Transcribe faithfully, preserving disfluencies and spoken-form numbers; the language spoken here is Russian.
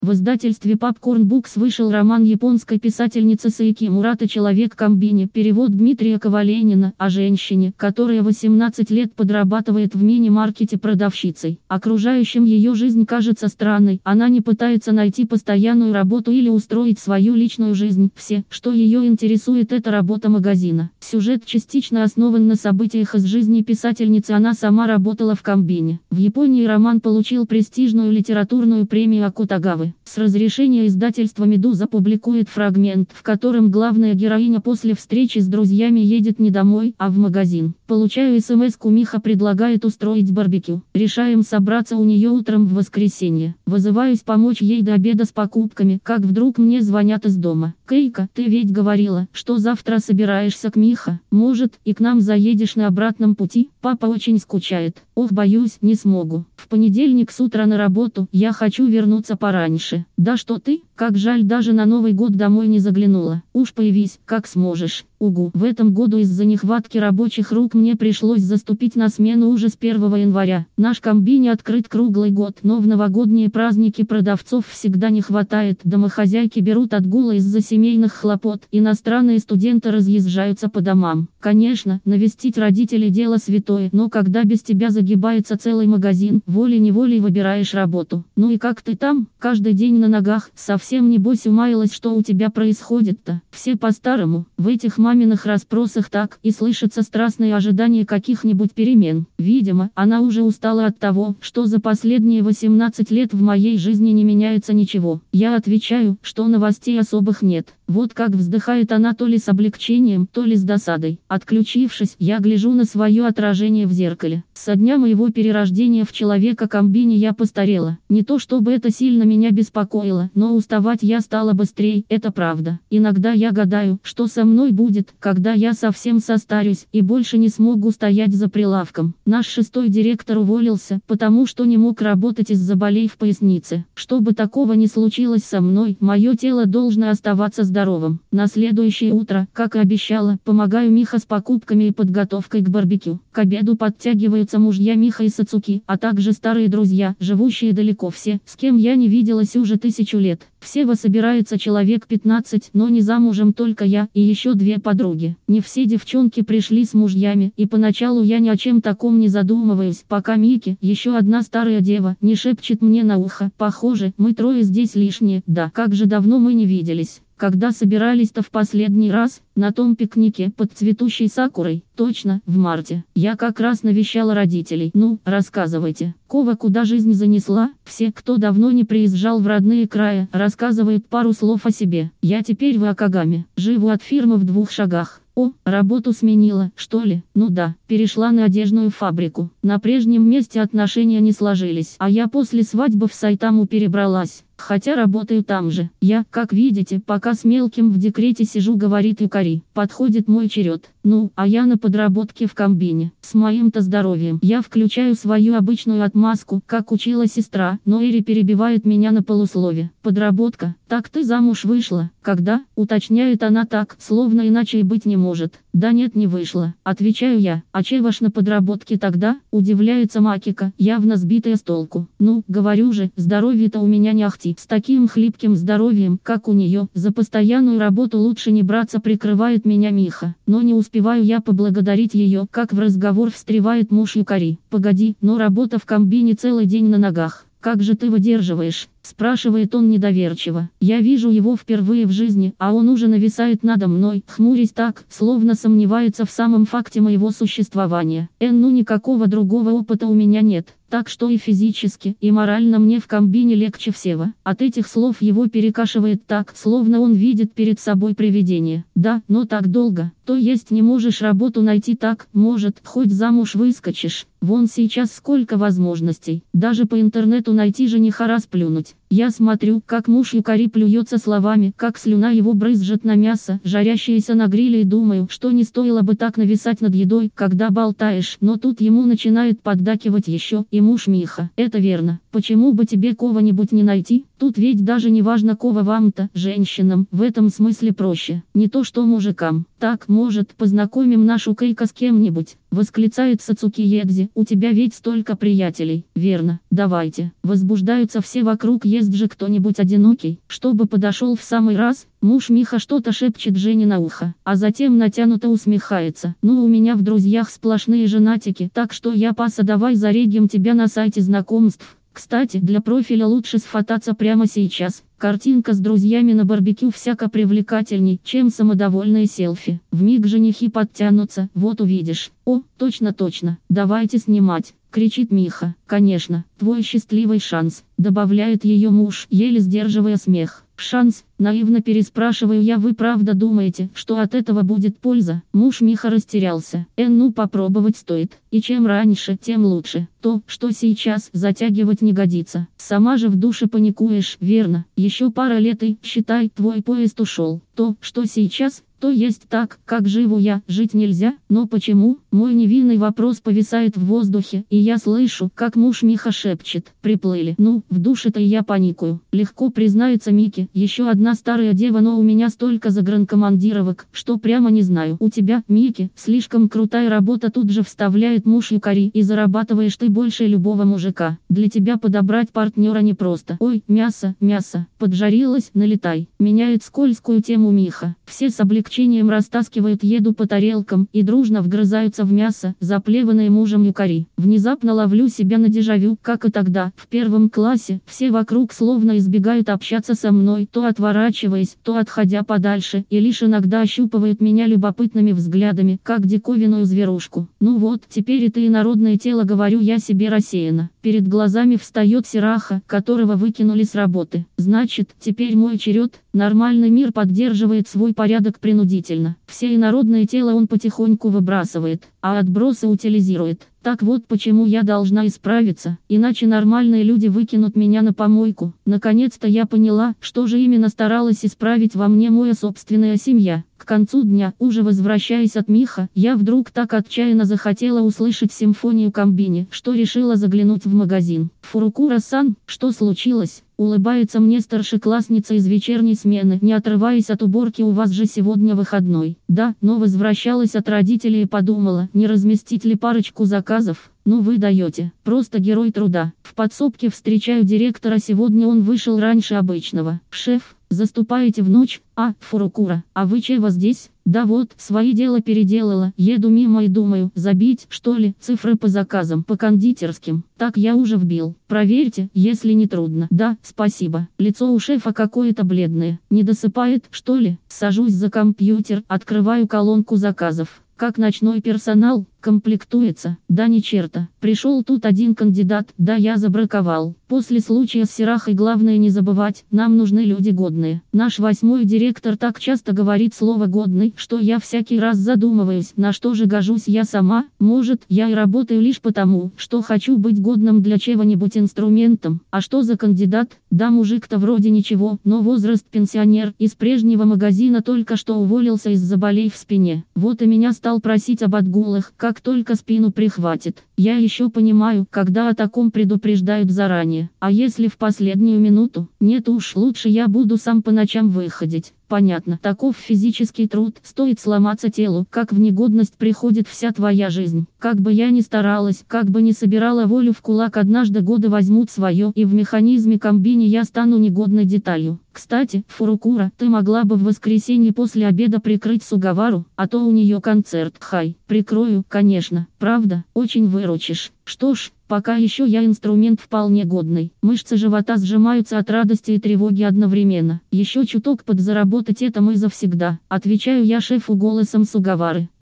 В издательстве Popcorn Books вышел роман японской писательницы Саики Мурата «Человек комбине», перевод Дмитрия Коваленина, о женщине, которая восемнадцать лет подрабатывает в мини-маркете продавщицей. Окружающим ее жизнь кажется странной, она не пытается найти постоянную работу или устроить свою личную жизнь. Все, что ее интересует, это работа магазина. Сюжет частично основан на событиях из жизни писательницы, она сама работала в комбине. В Японии роман получил престижную литературную премию Акутагавы. С разрешения издательства «Медуза» публикует фрагмент, в котором главная героиня после встречи с друзьями едет не домой, а в магазин. Получаю смс-ку, Миха предлагает устроить барбекю. Решаем собраться у нее утром в воскресенье. Вызываюсь помочь ей до обеда с покупками, как вдруг мне звонят из дома. «Кейка, ты ведь говорила, что завтра собираешься к Миха. Может, и к нам заедешь на обратном пути? Папа очень скучает». «Ох, боюсь, не смогу. В понедельник с утра на работу, я хочу вернуться пораньше». «Да что ты, как жаль, даже на Новый год домой не заглянула. Уж появись, как сможешь». «Угу». В этом году из-за нехватки рабочих рук мне пришлось заступить на смену уже с первого января. Наш комбини открыт круглый год, но в новогодние праздники продавцов всегда не хватает. Домохозяйки берут отгулы из-за семейных хлопот. Иностранные студенты разъезжаются по домам. Конечно, навестить родителей дело святое, но когда без тебя загибается целый магазин, волей-неволей выбираешь работу. «Ну и как ты там? Каждый день на ногах, совсем небось умаялась, что у тебя происходит-то?» «Все по-старому». В этих маминых расспросах так и слышится страстное ожидание каких-нибудь перемен. Видимо, она уже устала от того, что за последние восемнадцать лет в моей жизни не меняется ничего. Я отвечаю, что новостей особых нет. Вот как вздыхает она, то ли с облегчением, то ли с досадой. Отключившись, я гляжу на свое отражение в зеркале. Со дня моего перерождения в человека-комбини я постарела. Не то чтобы это сильно меня беспокоило, но уставать я стала быстрее, это правда. Иногда я гадаю, что со мной будет, когда я совсем состарюсь и больше не смогу стоять за прилавком. Наш шестой директор уволился, потому что не мог работать из-за болей в пояснице. Чтобы такого не случилось со мной, мое тело должно оставаться здоровым. На следующее утро, как и обещала, помогаю Миха с покупками и подготовкой к барбекю. К обеду подтягиваются мужья Миха и Сацуки, а также старые друзья, живущие далеко, все, с кем я не виделась уже тысячу лет. Всего собирается человек пятнадцать, но не замужем только я и еще две подруги. Не все девчонки пришли с мужьями, и поначалу я ни о чем таком не задумываюсь, пока Мики, еще одна старая дева, не шепчет мне на ухо: «Похоже, мы трое здесь лишние». Да, как же давно мы не виделись. Когда собирались-то в последний раз? На том пикнике под цветущей сакурой. Точно, в марте. Я как раз навещала родителей. Ну, рассказывайте. Кова, куда жизнь занесла? Все, кто давно не приезжал в родные края, рассказывают пару слов о себе. Я теперь в Акагаме. Живу от фирмы в двух шагах. О, работу сменила, что ли? Ну да, перешла на одежную фабрику. На прежнем месте отношения не сложились, а я после свадьбы в Сайтаму перебралась. Хотя работаю там же. Я, как видите, пока с мелким в декрете сижу, говорит Юкари. Подходит мой черед. Ну, а я на подработке в комбине. С моим-то здоровьем. Я включаю свою обычную отмазку, как учила сестра, но Эри перебивает меня на полуслове. Подработка? Так ты замуж вышла? Когда? Уточняет она так, словно иначе и быть не может. Да нет, не вышла. Отвечаю я. А че ваш на подработке тогда? Удивляется Макика, явно сбитая с толку. Ну, говорю же, здоровье-то у меня не ахти. С таким хлипким здоровьем, как у нее, за постоянную работу лучше не браться, прикрывает меня Миха. Но не успеваю я поблагодарить ее, как в разговор встревает муж Юкари. Погоди, но работа в комбине целый день на ногах. Как же ты выдерживаешь? Спрашивает он недоверчиво. Я вижу его впервые в жизни, а он уже нависает надо мной, хмурясь так, словно сомневается в самом факте моего существования. Эн, ну никакого другого опыта у меня нет, так что и физически, и морально мне в комбине легче всего. От этих слов его перекашивает так, словно он видит перед собой привидение. Да, но так долго. То есть не можешь работу найти? Так, может, хоть замуж выскочишь. Вон сейчас сколько возможностей. Даже по интернету найти жениха расплюнуть. Я смотрю, как муж Юкари плюется словами, как слюна его брызжет на мясо, жарящееся на гриле, и думаю, что не стоило бы так нависать над едой, когда болтаешь. Но тут ему начинает поддакивать еще и муж Миха. Это верно. Почему бы тебе кого-нибудь не найти? Тут ведь даже не важно, кого вам-то, женщинам, в этом смысле проще. Не то что мужикам. Так, может, познакомим нашу Кейка с кем-нибудь? Восклицает Сацуки Едзи. У тебя ведь столько приятелей. Верно, давайте. Возбуждаются все вокруг. есть же кто-нибудь одинокий, чтобы подошел в самый раз. Муж Миха что-то шепчет Жене на ухо, а затем натянуто усмехается. Ну, у меня в друзьях сплошные женатики, так что я паса, давай зарегим тебя на сайте знакомств. Кстати, для профиля лучше сфотаться прямо сейчас. Картинка с друзьями на барбекю всяко привлекательней, чем самодовольные селфи. Вмиг женихи подтянутся, вот увидишь. О, точно-точно, давайте снимать, кричит Миха. Конечно, твой счастливый шанс, добавляет ее муж, еле сдерживая смех. Шанс, наивно переспрашиваю я, вы правда думаете, что от этого будет польза? Муж Миха растерялся. Э, ну попробовать стоит, и чем раньше, тем лучше. То, что сейчас, затягивать не годится. Сама же в душе паникуешь, верно? Еще пара лет и, считай, твой поезд ушел. То, что сейчас, то есть так, как живу я, жить нельзя, но почему? Мой невинный вопрос повисает в воздухе, и я слышу, как муж Миха шепчет, приплыли. Ну, в душе-то и я паникую. Легко признается Мике, еще одна старая дева, но у меня столько загранкомандировок, что прямо не знаю. У тебя, Мики, слишком крутая работа, тут же вставляет муж Юкари, и зарабатываешь ты больше любого мужика. Для тебя подобрать партнера непросто. Ой, мясо, мясо, поджарилось, налетай. Меняет скользкую тему Миха. Все с облегчением растаскивают еду по тарелкам и дружно вгрызаются в мясо, заплеванное мужем Юкари. Внезапно ловлю себя на дежавю, как и тогда, в первом классе. Все вокруг словно избегают общаться со мной, то отворачиваясь, то отходя подальше, и лишь иногда ощупывают меня любопытными взглядами, как диковинную зверушку. Ну вот, теперь это инородное тело, говорю я себе рассеянно. Перед глазами встает Сераха, которого выкинули с работы. Значит, теперь мой черед. Нормальный мир поддерживает свой порядок принудительно. Все инородное тело он потихоньку выбрасывает, а отбросы утилизирует. Так вот почему я должна исправиться, иначе нормальные люди выкинут меня на помойку. Наконец-то я поняла, что же именно старалась исправить во мне моя собственная семья. К концу дня, уже возвращаясь от Миха, я вдруг так отчаянно захотела услышать симфонию Комбини, что решила заглянуть в магазин. Фурукура-сан, что случилось? Улыбается мне старшеклассница из вечерней смены, не отрываясь от уборки, у вас же сегодня выходной. Да, но возвращалась от родителей и подумала, не разместить ли парочку заказов. Ну вы даете, просто герой труда. В подсобке встречаю директора, сегодня он вышел раньше обычного. Шеф, заступаете в ночь? А, Фурукура, а вы чего здесь? Да вот, свои дела переделала, еду мимо и думаю, забить, что ли, цифры по заказам, по кондитерским. Так я уже вбил. Проверьте, если не трудно. Да, спасибо. Лицо у шефа какое-то бледное. Не досыпает, что ли? Сажусь за компьютер, открываю колонку заказов. Как ночной персонал, комплектуется, да ни черта. Пришел тут один кандидат, да я забраковал. После случая с Серахой главное не забывать, нам нужны люди годные. Наш восьмой директор так часто говорит слово «годный», что я всякий раз задумываюсь, на что же гожусь я сама. Может, я и работаю лишь потому, что хочу быть годным для чего-нибудь инструментом. А что за кандидат? Да мужик-то вроде ничего, но возраст пенсионер, из прежнего магазина только что уволился из-за болей в спине. Вот и меня стал просить об отгулах, как только спину прихватит. Я еще понимаю, когда о таком предупреждают заранее. А если в последнюю минуту? Нет уж, лучше я буду сам по ночам выходить. Понятно, таков физический труд, стоит сломаться телу, как в негодность приходит вся твоя жизнь. Как бы я ни старалась, как бы ни собирала волю в кулак, однажды годы возьмут свое, и в механизме Комбини я стану негодной деталью. Кстати, Фурукура, ты могла бы в воскресенье после обеда прикрыть Сугавару, а то у нее концерт. Хай, прикрою, конечно, правда, очень выручишь. Что ж, пока еще я инструмент вполне годный. Мышцы живота сжимаются от радости и тревоги одновременно. Еще чуток подзаработать — это мы завсегда. Отвечаю я шефу голосом Сугавары.